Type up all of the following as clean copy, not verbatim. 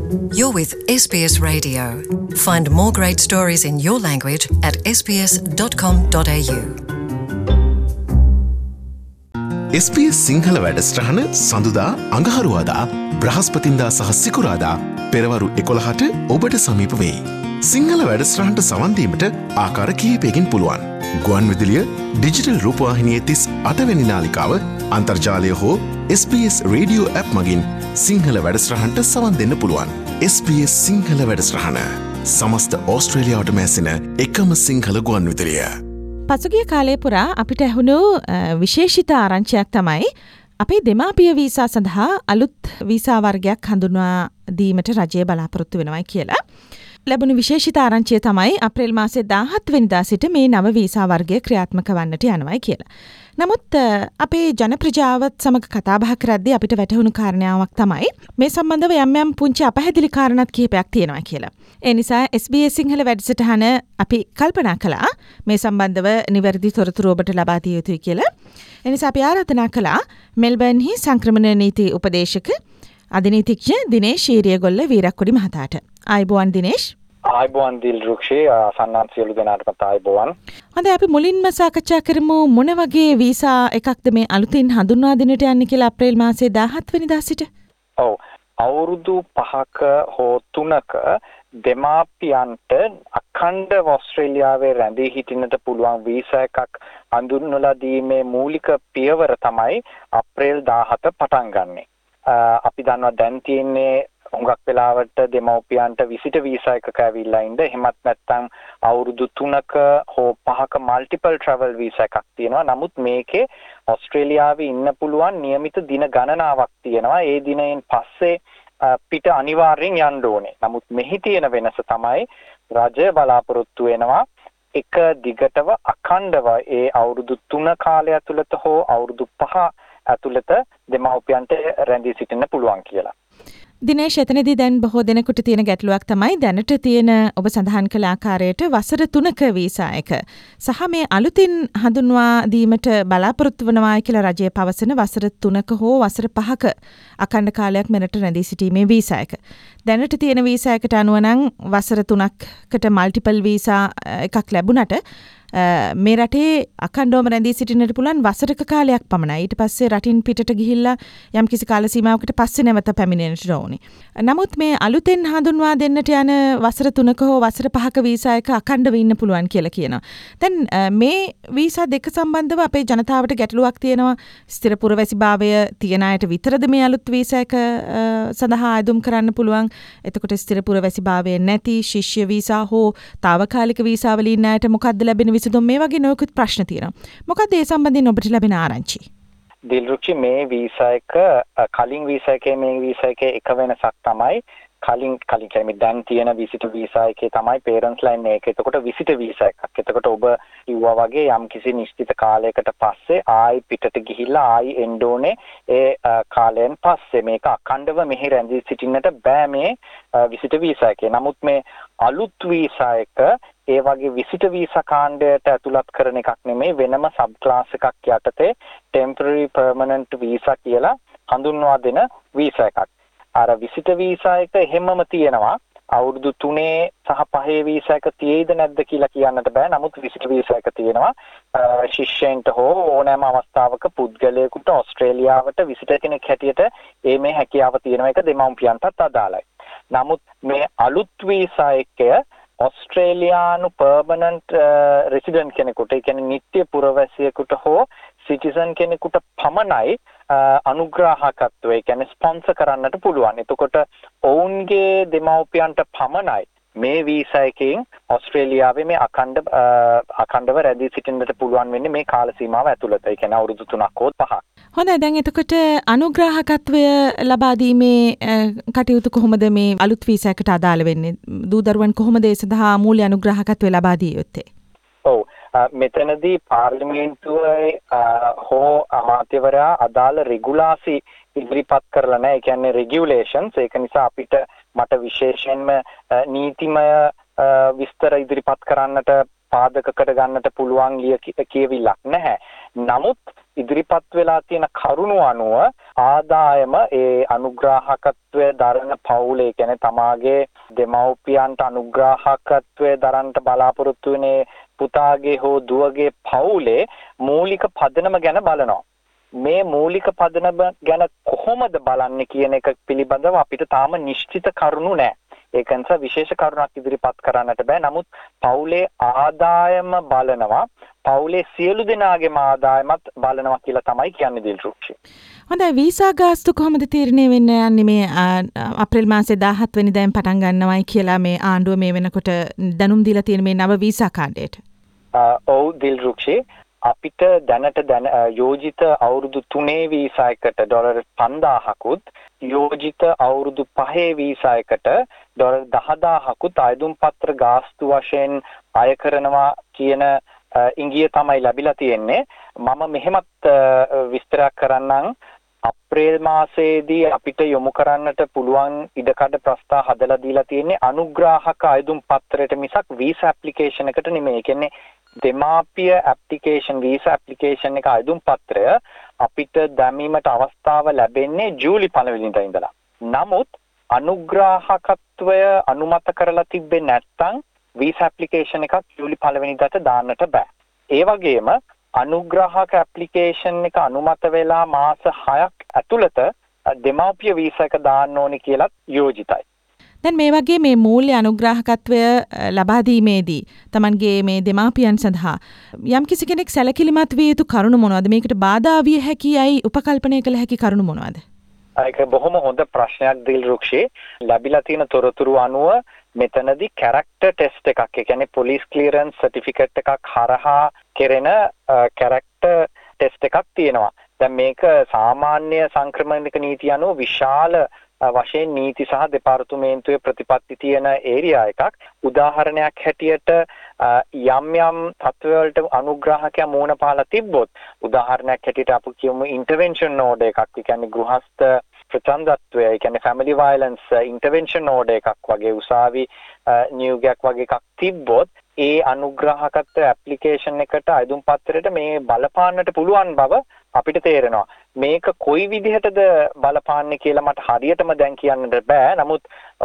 You're with SBS Radio. Find more great stories in your language at sbs.com.au. SBS Sinhala වැඩසටහන සඳුදා අඟහරුවාදා බ්‍රහස්පතින්දා සහ සිකුරාදා පෙරවරු 11ට ඔබට සමීප වෙයි. සිංහල වැඩසටහනට සවන් දීමට ආකාර කිහිපයකින් පුළුවන්. ගුවන් විදුලිය, ඩිජිටල් රූපවාහිනියේ 38 වෙනි නාලිකාව, අන්තර්ජාලය හෝ SBS රේඩියෝ ඇප් මගින් සිංහල වැඩසටහනට සවන් දෙන්න පුළුවන්. SBS සිංහල වැඩසටහන සමස්ත ඕස්ට්‍රේලියාවට මැසෙන එකම සිංහල ගුවන් විදුලිය. පසුගිය කාලය පුරා අපිට ඇහුණු විශේෂිත ආරංචියක් තමයි අපේ දෙමාපිය වීසා සඳහා අලුත් වීසා වර්ගයක් හඳුන්වා දීමට රජය බලාපොරොත්තු වෙනවයි කියලා. ලැබුණු විශේෂිත ආරංචිය තමයි අප්‍රේල් මාසේ 17 වෙනිදා සිට මේ නව වීසා වර්ගය ක්‍රියාත්මක වන්නට යනවයි කියලා. නමුත් අපේ ජන ප්‍රජාවත් සමග කතා බහ කරද්දී අපිට වැටහුණු කාරණාවක් තමයි මේ සම්බන්ධව යම් පුංචි අපහැදිලි කාරණාත් කිහිපයක් තියෙනවා කියලා. ඒ නිසා SBS සිංහල වැඩසටහන අපි කල්පනා කළා මේ සම්බන්ධව නිවැරදි තොරතුරු ඔබට ලබා දිය යුතුයි කියලා. ඒ නිසා අපි ආරාධනා කළා මෙල්බර්න්හි සංක්‍රමණ නීති උපදේශක අධිනීතිඥ දිනේෂ් ඊරියගොල්ල වීරක්කොඩි මහතාට. ආයුබෝවන් දිනේෂ්. ආයුබෝවන් දිල්රුක්ෂි සන්නාන් සියලු දෙනාටම ආයුබෝවන්. හොඳයි අපි මුලින්ම සාකච්ඡා කරමු මොන වගේ වීසා එකක්ද මේ අලුතින් හඳුන්වා දෙන්නට යන්නේ කියලා අප්‍රේල් මාසේ 17 වෙනිදා සිට. ඔව් අවුරුදු 5ක හෝ 3ක දෙමාපියන්ට අඛණ්ඩව ඕස්ට්‍රේලියාවේ රැඳී සිටින්නට පුළුවන් වීසා එකක් හඳුන්වලා දීමේ මූලික පියවර තමයි අප්‍රේල් 17 පටන් ගන්නෙ. අපි දන්නවා දැන් තියෙන්නේ හුඟක් වෙලාවට දෙමව්පියන්ට විසිට වීසා එකක ඇවිල්ලා ඉඳ එහෙමත් නැත්නම් අවුරුදු 3ක හෝ 5ක මල්ටිපල් ට්‍රැවල් වීසා එකක් තියෙනවා. නමුත් මේකේ ඕස්ට්‍රේලියාවේ ඉන්න පුළුවන් નિયમિત දින ගණනාවක් තියෙනවා. ඒ දිනයෙන් පස්සේ පිට අනිවාර්යෙන් යන්න ඕනේ. නමුත් මෙහි තියෙන වෙනස තමයි රජය බලාපොරොත්තු වෙනවා එක දිගටව අඛණ්ඩව ඒ අවුරුදු 3 කාලය ඇතුළත හෝ අවුරුදු 5 ඇතුළත දෙමව්පියන්ට රැඳී සිටින්න පුළුවන් කියලා. දිනේෂ් එතනදී දැන් බොහෝ දෙනෙකුට තියෙන ගැටලුවක් තමයි දැනට තියෙන ඔබ සඳහන් කළ ආකාරයට වසර 3ක වීසා එක සහ මේ අලුතින් හඳුන්වා දීමට බලාපොරොත්තු වෙනවා කියලා රජය පවසන වසර 3ක හෝ වසර 5ක අඛණ්ඩ කාලයක් මෙරට රැඳී සිටීමේ වීසා එක. දැනට තියෙන වීසා එකට අනුව නම් වසර 3කට මල්ටිපල් වීසා එකක් ලැබුණට මේ රටේ අඛණ්ඩවම රැඳී සිටින්නට පුළුවන් වසරක කාලයක් පමණයි. ඊට පස්සේ රටින් පිටට ගිහිල්ලා යම්කිසි කාල සීමාවකට පස්සේ නැවත පැමිණෙන්නට ඕනේ. නමුත් මේ අලුතෙන් හඳුන්වා දෙන්නට යන වසර 3ක හෝ වසර 5ක වීසා එක අඛණ්ඩව ඉන්න පුළුවන් කියලා කියනවා. දැන් මේ වීසා දෙක සම්බන්ධව අපේ ජනතාවට ගැටලුවක් තියෙනවා. ස්ථිර පුරවැසිභාවය තියන අයට විතරද මේ අලුත් වීසා එක සඳහා ආයුධම් කරන්න පුළුවන්? එතකොට ස්ථිර පුරවැසිභාවය නැති ශිෂ්‍ය වීසා හෝ තාවකාලික වීසා වල ඉන්න අයට මොකක්ද ලැබෙන විසඳුම්? මේ වගේ නොයෙකුත් ප්‍රශ්න තියෙනවා. මොකක්ද ඒ සම්බන්ධයෙන් ඔබට ලැබෙන ආරංචි? දිල්රුක්ෂි මේ වීසා එක කලින් වීසා එකේ මේ වීසා එකේ එක වෙනසක් තමයි කලින් කියන්නේ දැන් තියෙන විසිට වීසා එකේ තමයි පේරන්ට්ස් ලයින් එක. එතකොට විසිට වීසා එකක්. එතකොට ඔබ කිව්වා වගේ යම්කිසි නිශ්චිත කාලයකට පස්සේ ආයි පිටට ගිහිල්ලා ආයි එන්න ඕනේ. ඒ කාලයෙන් පස්සේ මේක අඛණ්ඩව මෙහි රැඳී සිටින්නට බෑ මේ විසිට වීසා එකේ. නමුත් මේ අලුත් වීසා එක ඒ වගේ විසිට වීසා කාණ්ඩයට ඇතුළත් කරන එකක් නෙමෙයි, වෙනම සබ් ක්ලාස් එකක් යටතේ ටෙම්පරරි පර්මනන්ට් වීසා කියලා හඳුන්වා දෙන වීසා එකක්. අර විසිට වීසා එක හැමම තියෙනවා. අවුරුදු 3 සහ 5 වීසා එක තියෙයිද නැද්ද කියලා කියන්නට බෑ. නමුත් විසිට වීසා එක තියෙනවා. ශිෂ්‍යයන්ට හෝ ඕනෑම අවස්ථාවක පුද්ගලයෙකුට ඕස්ට්‍රේලියාවට විසිට කෙනෙක් හැටියට මේ හැකියාව තියෙන එක දෙමව්පියන්ටත් අදාළයි. නමුත් මේ අලුත් වීසා එකය ඔස්ට්‍රේලියානු පර්මනන්ට් රෙසිඩන්ට් කෙනෙකුට, ඒ කියන්නේ නිත්‍ය පුරවැසියෙකුට හෝ සිටිසන් කෙනෙකුට පමණයි අනුග්‍රාහකත්වය, ඒ කියන්නේ ස්පොන්සර් කරන්නට පුළුවන්. එතකොට ඔවුන්ගේ දෙමව්පියන්ට පමණයි මේ වීසා එකෙන් ඕස්ට්‍රේලියාවේ මේ අඛණ්ඩව රැඳී සිටින්නට පුළුවන් වෙන්නේ මේ කාල සීමාව ඇතුළත. ඒ කියන්නේ අවුරුදු 3ක් හෝ 5ක්. හොඳයි. දැන් එතකොට අනුග්‍රාහකත්වය ලබා දීමේ කටයුතු කොහොමද මේ අලුත් වීසා එකට අදාළ වෙන්නේ? දූ දරුවන් කොහොමද ඒ සඳහා මූල්‍ය අනුග්‍රාහකත්වය ලබා දිය යුත්තේ? ඔව් මෙතනදී පාර්ලිමේන්තුවේ හෝ අමාත්‍යවරයා අදාළ රෙගුලාසි ඉදිරිපත් කරලා නැහැ. ඒ කියන්නේ රෙගියුලේෂන්ස්. ඒක නිසා අපිට මට විශේෂයෙන්ම නීතිමය විස්තර ඉදිරිපත් කරන්නට පාදක කරගන්නට පුළුවන් කියවිලක් නැහැ. නමුත් ඉදිරිපත් වෙලා තියෙන කරුණු අනුව ආදායම ඒ අනුග්‍රාහකත්වය දරන පවුලේ කියන්නේ තමාගේ දෙමව්පියන්ට අනුග්‍රාහකත්වය දරන්නට බලාපොරොත්තු වෙන පුතාගේ හෝ දුවගේ පවුලේ මූලික පදනම ගැන බලනවා. මේ මූලික පදනම ගැන කොහොමද බලන්නේ කියන එක පිළිබඳව අපිට තාම නිශ්චිත කරුණු නැහැ. ඒක නිසා විශේෂ කරුණක් ඉදිරිපත් කරන්නට බෑ. නමුත් පවුලේ ආදායම බලනවා. පවුලේ සියලු දෙනාගේම ආදායමත් බලනවා කියලා තමයි කියන්නේ දිල්රුක්ෂි. හොඳයි වීසා ගාස්තු කොහොමද තීරණය වෙන්න යන්නේ මේ අප්‍රේල් මාසේ 17 වෙනිදාෙන් පටන් ගන්නවයි කියලා මේ ආණ්ඩුව මේ වෙනකොට දැනුම් දීලා තියෙන මේ නව වීසා කාඩයට. ඔව් දිල්රුක්ෂි අපිට දැනට යෝජිත අවුරුදු 3 වීසා එකට ඩොලර් 5000කුත් යෝජිත අවුරුදු 5 වීසා එකට ඩොලර් 10000කුත් අයදුම් පත්‍ර ගාස්තු වශයෙන් අය කරනවා කියන ඉංගිය තමයි ලැබිලා තියෙන්නේ. මම මෙහෙමත් විස්තරයක් කරන්නම්. අප්‍රේල් මාසයේදී අපිට යොමු කරන්නට පුළුවන් ඉඩකඩ ප්‍රස්තාව හදලා දීලා තියෙන්නේ අනුග්‍රාහක අයදුම් පත්‍රයට මිසක් වීසා ඇප්ලිකේෂන් එකට නෙමෙයි. ඒ කියන්නේ දෙමාපිය ඇප්ලිකේෂන් වීසා ඇප්ලිකේෂන් එක අයදුම් පත්‍රය අපිට දැමීමට අවස්ථාව ලැබෙන්නේ ජූලි 1 වෙනිදා ඉඳලා. නමුත් අනුග්‍රාහකත්වය අනුමත කරලා තිබෙන්නේ නැත්නම් වීසා ඇප්ලිකේෂන් එකක් ජූලි 1 වෙනිදාට දාන්නට බෑ. ඒ වගේම අනුග්‍රාහක ඇප්ලිකේෂන් එක අනුමත වෙලා මාස 6ක් ඇතුළත දෙමාපිය වීසා එක දාන්න ඕනි කියලාත් යෝජිතයි. දැන් මේ වගේ මේ මූල්‍ය අනුග්‍රාහකත්වය ලබා දීමේදී Tamanගේ මේ දෙමාපියන් සඳහා යම් කිසි කෙනෙක් සැලකිලිමත් විය යුතු කරුණු මොනවද? මේකට බාධා විය හැකියයි උපකල්පනය කළ හැකි කරුණු මොනවද? ඒක බොහොම හොඳ ප්‍රශ්නයක් දිල්රුක්ෂි. ලැබිලා තියෙන තොරතුරු අනුව මෙතනදී කැරක්ටර් ටෙස්ට් එකක්, ඒ කියන්නේ පොලිස් ක්ලියරන්ස් සර්ටිෆිකේට් එකක් හරහා කෙරෙන කැරක්ටර් ටෙස්ට් එකක් තියෙනවා. දැන් මේක සාමාන්‍ය සංක්‍රමණික නීති අනුව විශාල වශයෙන් නීති සහ දෙපාර්තමේන්තුවේ ප්‍රතිපත්ති තියෙන ඒරියා එකක්. උදාහරණයක් හැටියට යම් යම් තත්ත්වවලට අනුග්‍රාහකයා මූණ පාලා තිබ්බොත්, උදාහරණයක් හැටියට අපි කියමු ඉන්ටර්වෙන්ෂන් ඕඩර් එකක්, ඒ කියන්නේ ගෘහස්ත ප්‍රචණ්ඩත්වය, ඒ කියන්නේ ෆැමිලි වයලන්ස් ඉන්ටර්වෙන්ෂන් ඕඩර් එකක් වගේ උසාවි නියෝගයක් වගේ එකක් තිබ්බොත් ඒ අනුග්‍රාහකත්ව ඇප්ලිකේෂන් එකට අයදුම් පත්‍රයට මේ බලපාන්නට පුළුවන් බව අපිට තේරෙනවා. මේක කොයි විදිහටද බලපාන්නේ කියලා මට හරියටම දැන් කියන්නට බෑ. නමුත්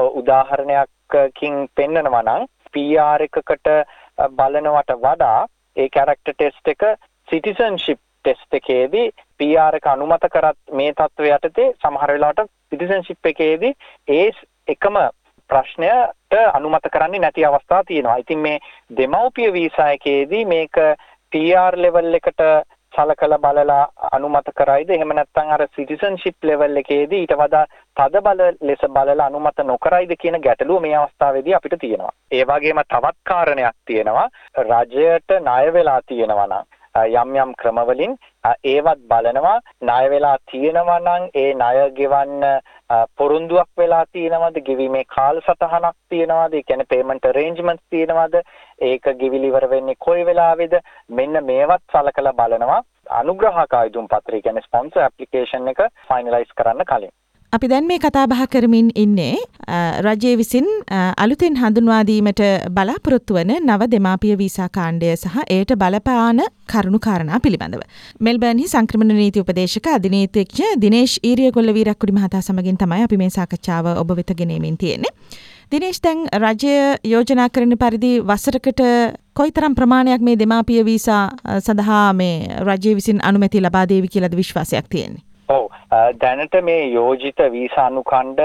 උදාහරණයකින් පෙන්නනවා නම් PR එකකට බලනවට වඩා ඒ කැරක්ටර් ටෙස්ට් එක සිටිසන්ෂිප් ටෙස්ට් එකේදී PR එක අනුමත කරත් මේ තත්ත්වය යටතේ සමහර වෙලාවට සිටිසන්ෂිප් එකේදී ඒ එකම ප්‍රශ්නයට අනුමත කරන්නේ නැති අවස්ථා තියෙනවා. ඉතින් මේ දෙමව්පිය වීසා එකේදී මේක PR ලෙවල් එකට සලකලා බලලා අනුමත කරයිද, එහෙම නැත්නම් අර සිටිසන්ෂිප් ලෙවල් එකේදී ඊට වඩා තද බල ලෙස බලලා අනුමත නොකරයිද කියන ගැටලුව මේ අවස්ථාවේදී අපිට තියෙනවා. ඒ වගේම තවත් කාරණයක් තියෙනවා. රජයට ණය වෙලා තියෙනවා නම් යම් යම් ක්‍රමවලින් ඒවත් බලනවා. ණය වෙලා තියෙනවා නම් ඒ ණය ගෙවන්න පොරොන්දුවක් වෙලා තියෙනවද, ගෙවීමේ කාලසටහනක් තියෙනවද, ඒ කියන්නේ පේමන්ට් අරේන්ජ්මන්ට්ස් තියෙනවද, ඒක ගෙවිලි ඉවර වෙන්නේ කොයි වෙලාවේද, මෙන්න මේවත් සලකලා බලනවා අනුග්‍රාහක අයදුම් පත්‍රය කියන්නේ ස්පොන්සර් ඇප්ලිකේෂන් එක ෆයිනලයිස් කරන්න කලින්. අපි දැන් මේ කතා බහ කරමින් ඉන්නේ රජයේ විසින් අලුතෙන් හඳුන්වා දීමට බලාපොරොත්තු වන නව දෙමාපිය වීසා කාණ්ඩය සහ ඒට බලපාන කරුණු කාරණා පිළිබඳව. මෙල්බර්න්හි සංක්‍රමණ නීති උපදේශක අධිනීතිඥ දිනේෂ් ඊරියගොල්ල වීරක්කුඩි මහතා සමගින් තමයි අපි මේ සාකච්ඡාව ඔබ වෙත ගෙනෙමින් තියෙන්නේ. දිනේෂ්, දැන් රජය යෝජනා කරන පරිදි වසරකට කොයිතරම් ප්‍රමාණයක් මේ දෙමාපිය වීසා සඳහා මේ රජය විසින් අනුමැතිය ලබා දේවි කියලාද විශ්වාසයක් තියෙන්නේ? ඔව්, දැනට මේ යෝජිත වීසා අනුඛණ්ඩ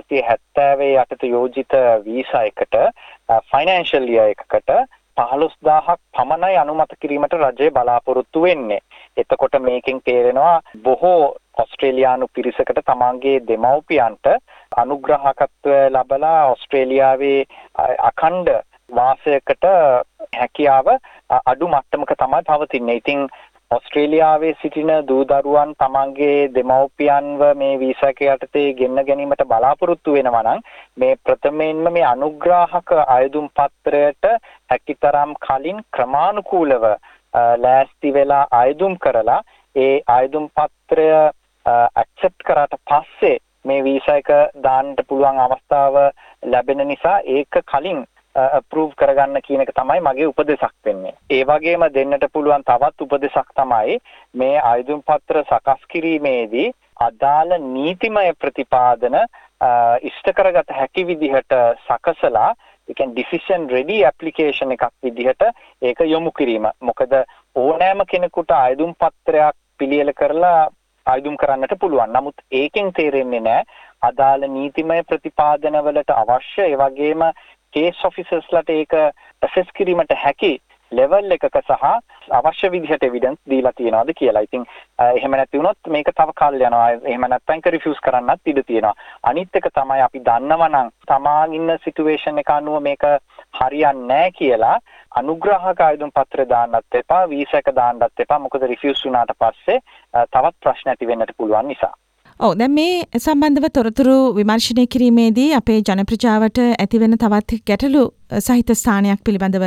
870 යටතේ යෝජිත වීසා එකට ෆයිනෑන්ෂල් ඉයර් එකකට 15000ක් පමණයි අනුමත කිරීමට රජය බලාපොරොත්තු වෙන්නේ. එතකොට මේකෙන් තේරෙනවා බොහෝ ඔස්ට්‍රේලියානු පිරිසකට තමන්ගේ දෙමව්පියන්ට අනුග්‍රාහකත්වය ලැබලා ඔස්ට්‍රේලියාවේ අඛණ්ඩ වාසයකට හැකියාව අඩු මට්ටමක තමයි පවතින්නේ. ඉතින් ඔස්ට්‍රේලියාවේ සිටින දූ දරුවන් තමන්ගේ දෙමව්පියන්ව මේ වීසා එක යටතේ ගෙන්න ගැනීමට බලාපොරොත්තු වෙනවා නම් මේ ප්‍රථමයෙන්ම මේ අනුග්‍රාහක අයදුම් පත්‍රයට හැකිතරම් කලින් ක්‍රමානුකූලව ලෑස්ති වෙලා අයදුම් කරලා ඒ අයදුම් පත්‍රය ඇක්සෙප්ට් කරාට පස්සේ මේ වීසා එක දාන්න පුළුවන් අවස්ථාව ලැබෙන නිසා ඒක කලින් approve කරගන්න කියන එක තමයි මගේ උපදෙසක් වෙන්නේ. ඒ වගේම දෙන්නට පුළුවන් තවත් උපදෙසක් තමයි මේ ආයුධ පත්‍ර සකස් කිරීමේදී අදාළ නීතිමය ප්‍රතිපාදන ඉෂ්ට කරගත හැකි විදිහට සකසලා ඒ කියන්නේ decision ready application එකක් විදිහට ඒක යොමු කිරීම. මොකද ඕනෑම කෙනෙකුට ආයුධ පත්‍රයක් පිළියෙල කරලා ආයුධම් කරන්නට පුළුවන්. නමුත් ඒකෙන් තේරෙන්නේ නැහැ අදාළ නීතිමය ප්‍රතිපාදන වලට අවශ්‍ය ඒ වගේම case officers ලට ඒක assess කිරීමට හැකි level එකක සහ අවශ්‍ය විදිහට evidence දීලා තියනවාද කියලා. ඉතින් එහෙම නැති වුණොත් මේක තව කල් යනවා. එහෙම නැත්නම් ඒක refuse කරන්නත් ඉඩ තියෙනවා. අනිත් එක තමයි අපි දන්නවා නම් තමාන් ඉන්න situation එක අනුව මේක හරියන්නේ නැහැ කියලා අනුග්‍රහක ආයුධ පත්‍රය දාන්නත් එපා, වීසා එක දාන්නත් එපා. මොකද refuse වුණාට පස්සේ තවත් ප්‍රශ්න ඇති වෙන්නට පුළුවන් නිසා. දැන් මේ සම්බන්ධව තොරතුරු විමර්ශනය කිරීමේදී අපේ ජන ප්‍රජාවට ඇතිවෙන තවත් ගැටලු සහිත ස්ථානයක් පිළිබඳව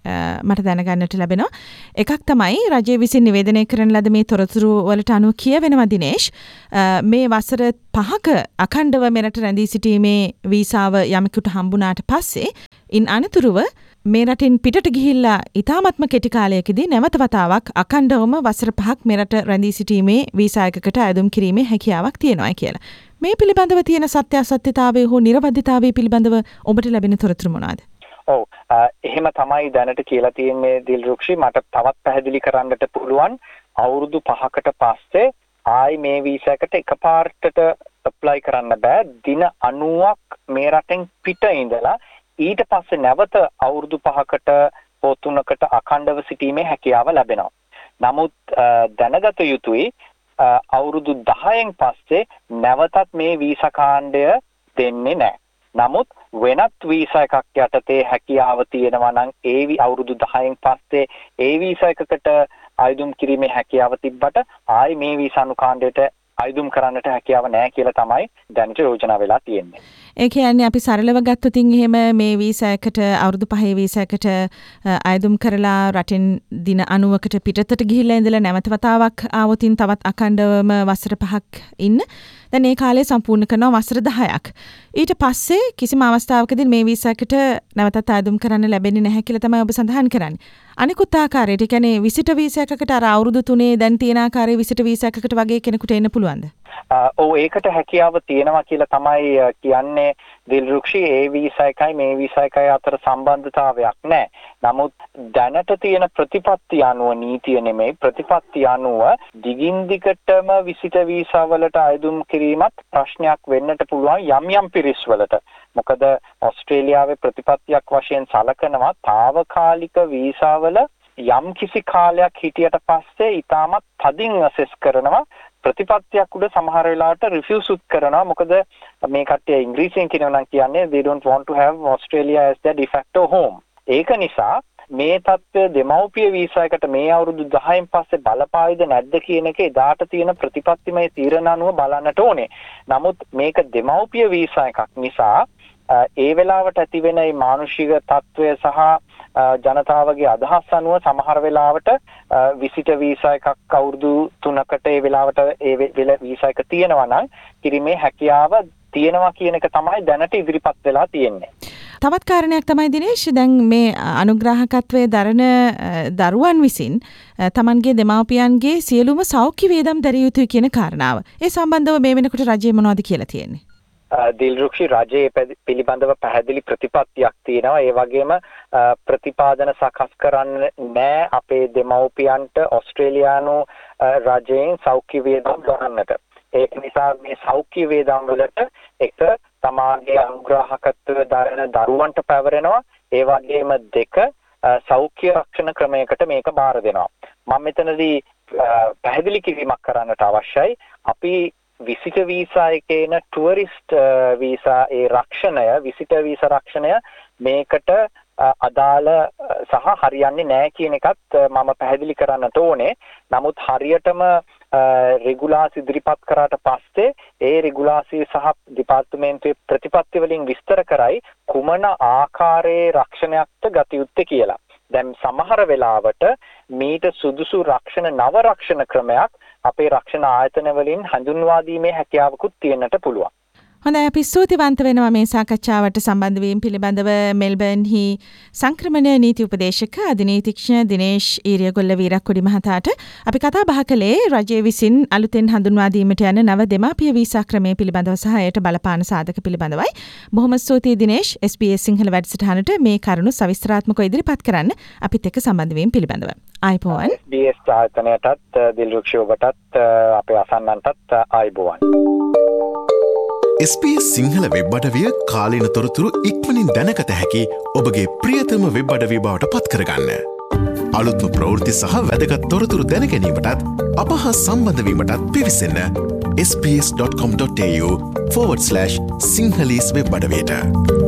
මට දැනගන්නට ලැබෙනවා. එකක් තමයි රජය විසින් නිවේදනය කරන ලද මේ තොරතුරු වලට අනුව කියවෙනවා දිනේෂ් මේ වසර 5ක අඛණ්ඩව මෙරට රැඳී සිටීමේ වීසාව යමෙකුට හම්බුණාට පස්සේ ඉන් අනතුරුව මේ රටින් පිටට ගිහිල්ලා ඉතාමත්ම කෙටි කාලයකදී නැවත වතාවක් අඛණ්ඩවම වසර 5ක් මෙරට රැඳී සිටීමේ වීසා එකකට අයදුම් කිරීමේ හැකියාවක් තියෙනවා කියලා. මේ පිළිබඳව තියෙන සත්‍ය අසත්‍යතාවය හෝ නිර්වද්‍යතාවය පිළිබඳව ඔබට ලැබෙන තොරතුරු මොනවාද? ඔව් එහෙම තමයි දැනට කියලා තියෙන්නේ දිල්රුක්ෂි. මට තවත් පැහැදිලි කරන්නට පුළුවන් අවුරුදු 5කට පස්සේ ආයි මේ වීසා එකට එකපාරටට apply කරන්න බෑ. දින 90ක් මේ රටෙන් පිට ඉඳලා ඊට පස්සේ නැවත අවුරුදු 5කට හෝ 3කට අඛණ්ඩව සිටීමේ හැකියාව ලැබෙනවා. නමුත් දැනගත යුතුයි අවුරුදු 10න් පස්සේ නැවතත් මේ වීසා කාණ්ඩය දෙන්නේ නැහැ. නමුත් වෙනත් වීසා එකක් යටතේ හැකියාව තියෙනවා නම් ඒ අවුරුදු 10න් පස්සේ ඒ වීසා එකකට ආයුධම් කිරීමේ හැකියාව තිබ්බට ආයි මේ වීසා අනුකාණ්ඩයට ආයුධම් කරන්නට හැකියාව නැහැ කියලා තමයි දැනට යෝජනා වෙලා තියෙන්නේ. ඒ කියන්නේ අපි සරලව ගත්තොත් එහෙම මේ වීසා එකට අවුරුදු 5 වීසා එකට ආයුධම් කරලා රටින් දින 90කට පිටතට ගිහිල්ලා ඉඳලා නැවත වතාවක් ආවොතින් තවත් අඛණ්ඩවම වසර 5ක් ඉන්න. දැන් ඒ කාලය සම්පූර්ණ කරනවා වසර 10ක්. ඊට පස්සේ කිසිම අවස්ථාවකදී මේ වීසා එකට නැවතත් ආයුධම් කරන්න ලැබෙන්නේ නැහැ කියලා තමයි ඔබ සඳහන් කරන්නේ. අනිකුත් ආකාරයට ඒ කියන්නේ විසිට වීසා එකකට අර අවුරුදු 3 දැන් තියෙන ආකාරයේ විසිට වීසා එකකට වගේ කෙනෙකුට එන්න පුළුවන්ද? ඔව් ඒකට හැකියාව තියෙනවා කියලා තමයි කියන්නේ දිල්රුක්ෂි. ඒ වීසා එකයි මේ වීසා එකයි අතර සම්බන්ධතාවයක් නැහැ. නමුත් දැනට තියෙන ප්‍රතිපත්ති අනුව නීතිය නෙමෙයි ප්‍රතිපත්ති අනුව දිගින් දිගටම විසිට වීසා වලට ආයුධම් කිරීමත් ප්‍රශ්නයක් වෙන්නට පුළුවන් යම් යම් පිරිස් වලට. මොකද ඕස්ට්‍රේලියාවේ ප්‍රතිපත්තියක් වශයෙන් සලකනවා తాවකාලික වීසා වල යම් කිසි කාලයක් හිටියට පස්සේ ඊටමත් තදින් ඇසෙස් කරනවා. ප්‍රතිපත්තියක් උඩ සමහර වෙලාවට රිෆියුස් උත් කරනවා. මොකද මේ කට්ටිය ඉංග්‍රීසියෙන් කියනවා නම් කියන්නේ they don't want to have Australia as their de facto home. ඒක නිසා මේ තත්ත්වය දෙමව්පිය වීසා එකට මේ අවුරුදු 10න් පස්සේ බලපායිද නැද්ද කියන එක එදාට තියෙන ප්‍රතිපත්තිමය තීරණ අනුව බලන්නට ඕනේ. නමුත් මේක දෙමව්පිය වීසා එකක් නිසා ඒ වෙලාවට ඇතිවෙන මේ මානුෂික තත්ත්වය සහ ජනතාවගේ අදහස් අනුව සමහර වෙලාවට විසිට වීසා එකක් අවුරුදු 3කට ඒ වෙලාවට ඒ වීසා එක තියෙනවා නම් කිරීමේ හැකියාව තියෙනවා කියන එක තමයි දැනට ඉදිරිපත් වෙලා තියෙන්නේ. තවත් කාරණයක් තමයි දිනේෂ් දැන් මේ අනුග්‍රාහකත්වයේ දරන දරුවන් විසින් තමන්ගේ දෙමාපියන්ගේ සියලුම සෞඛ්‍ය වේදම් දැරිය යුතුයි කියන කාරණාව. ඒ සම්බන්ධව මේ වෙනකොට රජය මොනවද කියලා තියෙන්නේ? දිල්රුක්ෂි රජයේ පිළිබඳව පැහැදිලි ප්‍රතිපත්තියක් තියෙනවා. ඒ වගේම ප්‍රතිපාදන සකස් කරන්න නෑ අපේ දෙමව්පියන්ට ඕස්ට්‍රේලියානු රජයෙන් සෞඛ්‍ය වේදම් ගන්නට. ඒක නිසා මේ සෞඛ්‍ය වේදම් වලට එක තමාගේ අනුග්‍රාහකත්වය දරන දරුවන්ට පැවරෙනවා. ඒ වගේම දෙක සෞඛ්‍ය රක්ෂණ ක්‍රමයකට මේක බාර දෙනවා. මම මෙතනදී පැහැදිලි කිරීමක් කරන්නට අවශ්‍යයි. අපි විසිට වීසා එකේන ටුවරිස්ට් වීසා ඒ රක්ෂණය විසිට වීසා රක්ෂණය මේකට අදාළ සහ හරියන්නේ නැහැ කියන එකත් මම පැහැදිලි කරන්නට ඕනේ. නමුත් හරියටම රෙගුලාසි ඉදිරිපත් කරාට පස්සේ ඒ රෙගුලාසි සහ දෙපාර්තමේන්තුවේ ප්‍රතිපත්ති වලින් විස්තර කරයි කුමන ආකාරයේ රක්ෂණයක්ද ගත යුත්තේ කියලා. දැන් සමහර වෙලාවට මීට සුදුසු රක්ෂණ නව රක්ෂණ ක්‍රමයක් අපේ රක්ෂණ ආයතන වලින් හඳුන්වා දීමේ හැකියාවකුත් තියෙන්නට පුළුවන්. හොඳයි අපි ස්තුතිවන්ත වෙනවා මේ සාකච්ඡාවට සම්බන්ධ වීම පිළිබඳව මෙල්බර්න්හි සංක්‍රමණ නීති උපදේශක අධිනීතිඥ දිනේෂ් ඊරියගොල්ල වීරක්කොඩි මහතාට අපි කතා බහ කළේ රජය විසින් අලුතෙන් හඳුන්වා දීමට යන නව දෙමාපිය වීසා ක්‍රමය පිළිබඳව සහ එයට බලපාන සාධක පිළිබඳවයි. බොහොම ස්තුතියි දිනේෂ් SBS සිංහල වැඩසටහනට මේ කරුණු සවිස්තරාත්මකව ඉදිරිපත් කරන්න අපිත් එක්ක සම්බන්ධ වීම පිළිබඳව. ආයිබෝවන්. SBS ආයතනයටත් දිල්රුක්ෂ ඔබටත් අපේ අසන්නන්ටත් ආයිබෝවන්. SBS සිංහල වෙබ් අඩවිය කාලීන තොරතුරු ඉක්මනින් දැනගත හැකි ඔබගේ ප්‍රියතම වෙබ් අඩවිය බවට පත් කරගන්න. අලුත්ම ප්‍රවෘත්ති සහ වැදගත් තොරතුරු දැනගැනීමටත් අප හා සම්බන්ධ වීමටත් පිවිසන්න sbs.com.au/sinhalese වෙබ් අඩවියට.